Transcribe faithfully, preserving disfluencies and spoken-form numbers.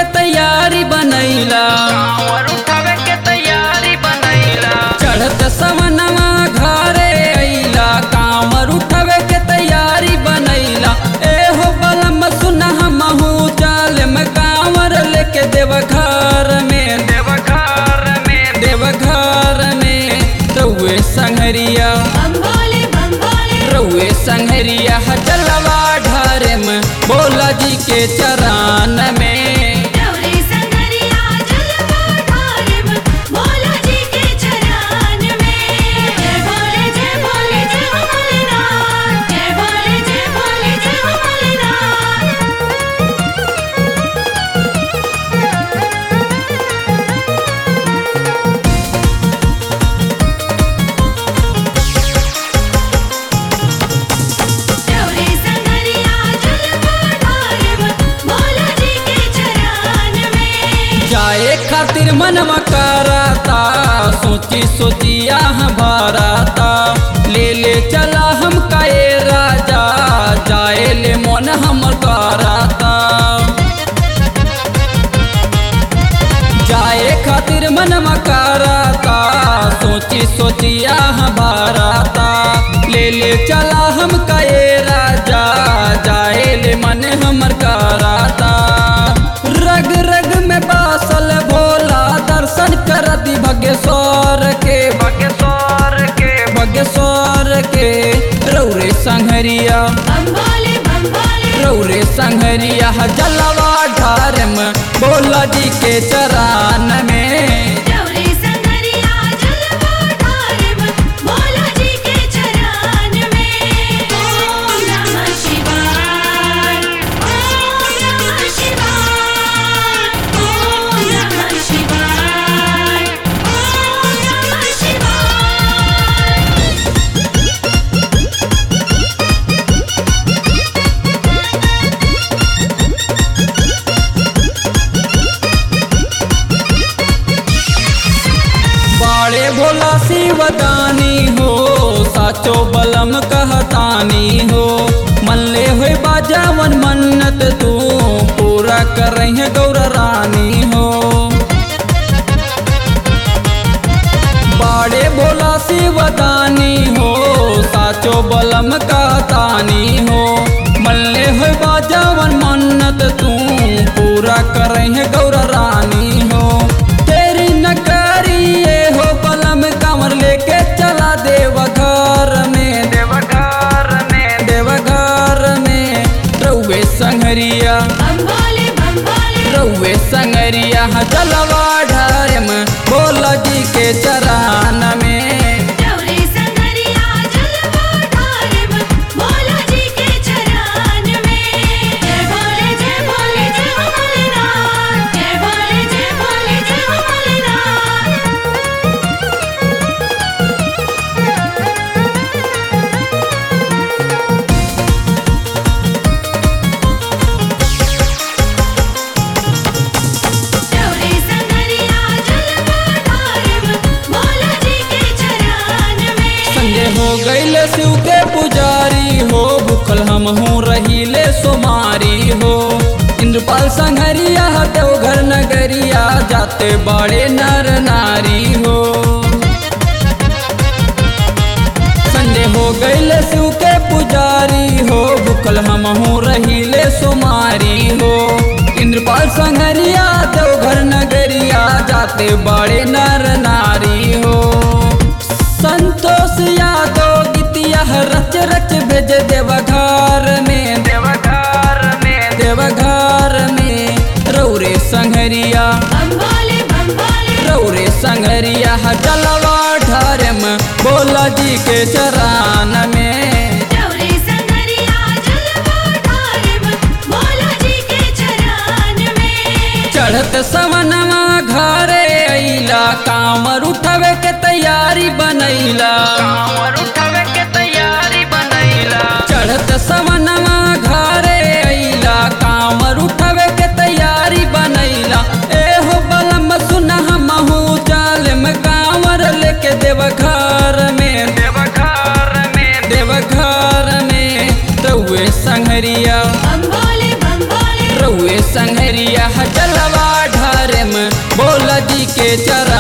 के तैयारी बनैला, कांवर उठावे के तैयारी बनैला। चढ़त सवनवा घरे अइला, कांवर उठावे के तैयारी बनैला। एहो बलम सुना हमहू चालम कांवर लेके देव घर में, देवघर में, देवघर में रउए संगरिया, बम भोले बम भोले रउए संगरिया जलवा ढारे में भोला जी के चरण में। रउरे संगरिया जलवा ढारेम भोला जी के चरण में। जय भोले जय भोले जय हो भोलेनाथ, जय भोले जय भोले जय हो भोलेनाथ। रउरे संगरिया जलवा ढारेम भोला जी के चरण में। जाए खातिर मनवा कराता, सोची सोची आह भराता। ले ले चला हम काए राजा, जाए ले मन हमर कराता। जाए खातिर मनवा कराता, सोची सोची आह भराता। ले ले चला हम काए राजा, जाए ले मन हमर कराता। रग रग में बासल भोला, दर्शन कर दी भगेश्वर के, बागेश्वर के, भगेश्वर के रउरे संगरिया, बम भोले बम भोले रउरे संगरिया जलवा ढारम भोला जी के चरण में। रउरे संगरिया जलवा ढारेम भोला जी के चरण में। ओम नमः शिवाय, ओम नमः शिवाय, ओम नमः शिवाय, ओम नमः शिवाय। बाड़े भोला शिवदानी हो, साचो बलम कहतानी हो। मन ले हुए बाजावन मन्नत तू पूरा कर रही है गौर रानी हो। बाड़े भोला शिवदानी हो, साचो बलम कहतानी हो। मन ले हुए बाजावन मन्नत तू पूरा कर रही है गौर रानी हो। तेरी नकरिए हो बलम कमर लेके चला देवघर में, देवघर में, देवघर में रउए संगरिया, बम भोले बम भोले रउए संगरिया जलवा ढारम भोला जी के चरण में। रउरे संगरिया जलवा ढारेम भोला जी के चरण में। जय भोले जय भोले जय हो भोलेनाथ, जय भोले जय भोले जय हो भोलेनाथ। रउरे संगरिया जलवा ढारेम भोला जी के चरण में। संगे हो गईल शिव के पुजारी हो, भूखल हम हूँ रहीले सोमारी हो। इंद्रपाल संगरिया देवघर नगरिया, जाते बड़े नर नारी हो। संजय हो गईल शिव के पुजारी हो, भूखल हम हूँ रहीले सोमारी हो। इंद्रपाल संगरिया देवघर नगरिया, जाते बड़े नर नारी हो। संतोष यादव गीतिया रच रच भेज देवघर में, देवघर में, देवघर में रउरे संगरिया, बम भोले बम भोले रउरे संगरिया जलवा ढारम भोला जी के चरण में। रउरे संगरिया जलवा ढारेम भोला जी के चरण में। चढ़त सवनवा घरे अइला, कांवर उठावे के तैयारी बनैला। कांवर उठावे के तैयारी बनैला। चढ़त सवनवा घरे अइला, कांवर उठावे के तैयारी बनैला। एहो बलम सुना हमहू चालम कांवर लेके देवघर में, देवघर में, देवघर में रउए संगरिया, बम भोले बम भोले रउए संगरिया जलवा चरण